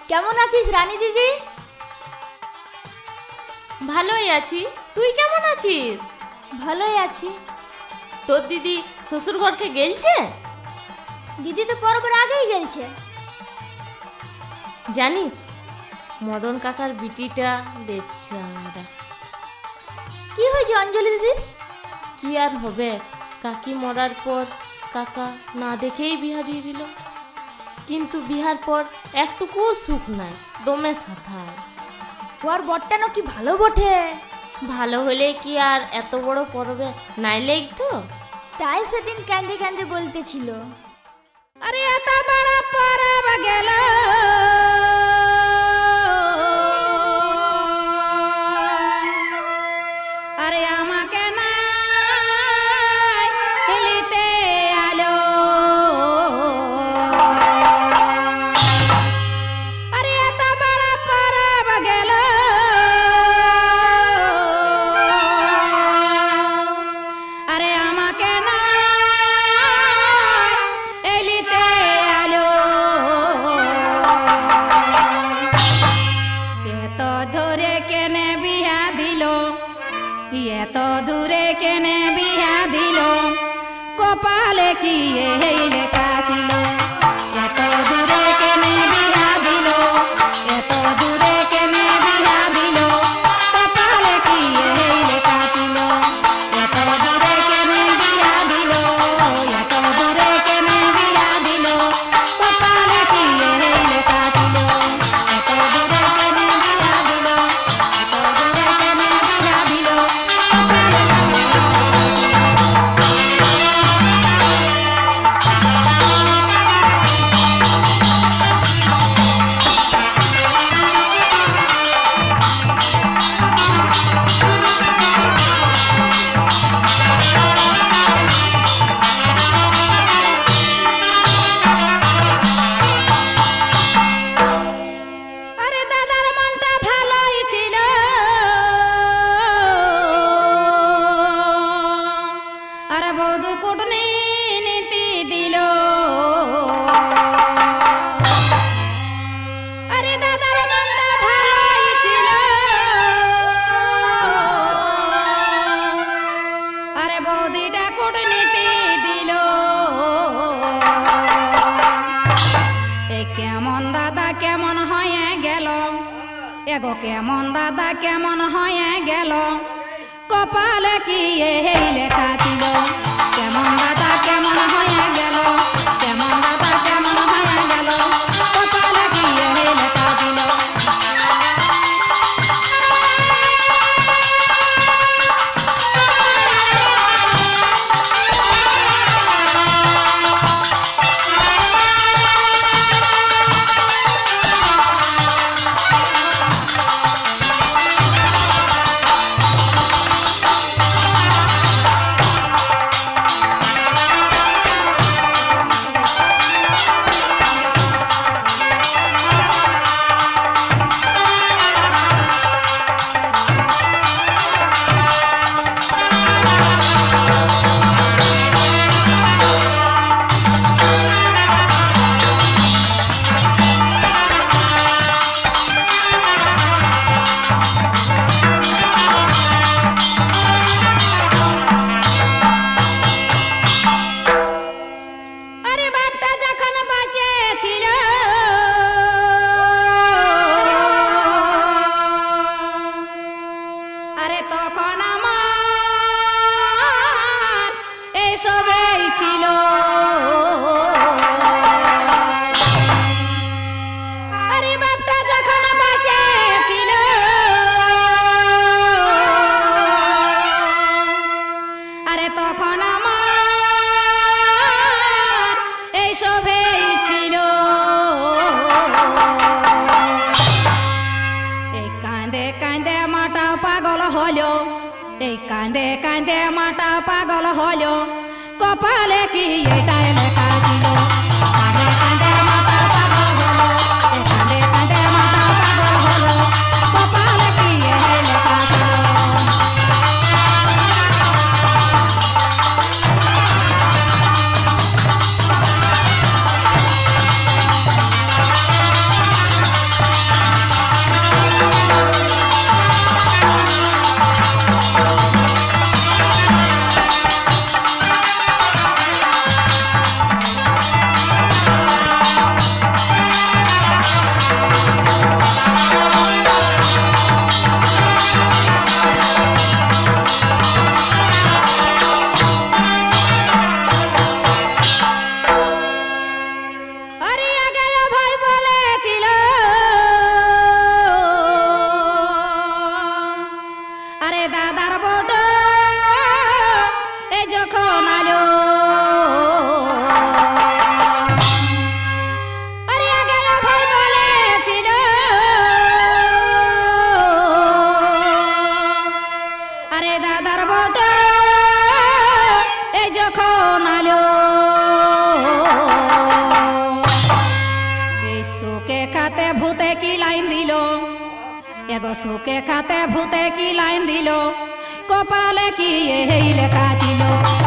কেমন আছিস রানী দিদি? ভালোই আছি, তুই কেমন আছিস? ভালোই আছি। তোর দিদি শ্বশুর ঘরকে গেলছে? দিদি তো পরবের আগেই গেলছে। জানিস মদন কাকার বিটিটা বেচারা। কি হয়েছে অঞ্জলি দিদির? কি আর হবে, কাকি মরার পর কাকা না দেখেই বিহা দিয়ে দিল, কিন্তু বিহার পর একটুকুও সুখ নাই, দমে সাথায়। ওর বটটা নাকি ভালো বটে। ভালো হলে কি আর এত বড় পরবে নাই লাগতো? তাই সেদিন কান্দে কান্দে বলতেছিল, আরে এত বড় পরব গেল, আরে আমাকে না হেলিতে আলো, আরে এত বড় পরব গেল, আরে আমাকে না এলিতে আলো, এত ধরে কেনে বিহা দিল, এত দূরে কেনে বিহা দিল, কপালে কি এই লেখা ছিল? এত দূরে কেনে বিহা দিল, এত দূরে কেনে বিহা দিল, কপালে কি এই লেখা ছিল? এত দূরে কেনে বিহা দিল, এত দূরে কেনে বিহা দিল, কপালে কি এই লেখা ছিল? এত দূরে কেনে বিহা দিল, এত দূরে কেনে বিহা দিল, কপালে আরে দাদার মনটা ভালোই ছিল, আরে বৌদি কুটনি নীতি দিল, আরে দাদার মনটা ভালোই ছিল, আরে বৌদিটা কুটনীতি দিল, এ কেমন দাদা কেমন হয়ে গেল, এগো কেমন দাদা কেমন হয়ে গেল, কপালে কি এই লেখা ছিল? কেমন দাদা কেমন হয়ে গেল, কেমন দাদা কেমন হয়ে গেল, কপালে কি এই লেখা ছিল? আরে বাপটা যখন বাঁচে ছিল, আরে তখন আমার এইসবেই ছিল, আরে বাপটা যখন বাঁচে ছিল, আরে তখন আমার এইসবেই ছিল, এই কান্দে কান্দে মাটা পাগল হলো, এই কান্দে কান্দে মাটা পাগল হলো, কপালে কি এটাই লেখা ছিল? কান্দে কান্দে মাটা পাগল হলো, এই কান্দে কান্দে মাটা পাগল হলো, কপালে কি এই লেখা ছিল? দাদার বট এই যখন আলো আরে আগে ভয় বলেছিল আরে দাদার বট এই যখন আলো এই সুখে খাতে ভূতে কি লাইন দিল এগো সুখে খাতে ভূতে কি লাইন দিল কপালে কি এই লেখা ছিল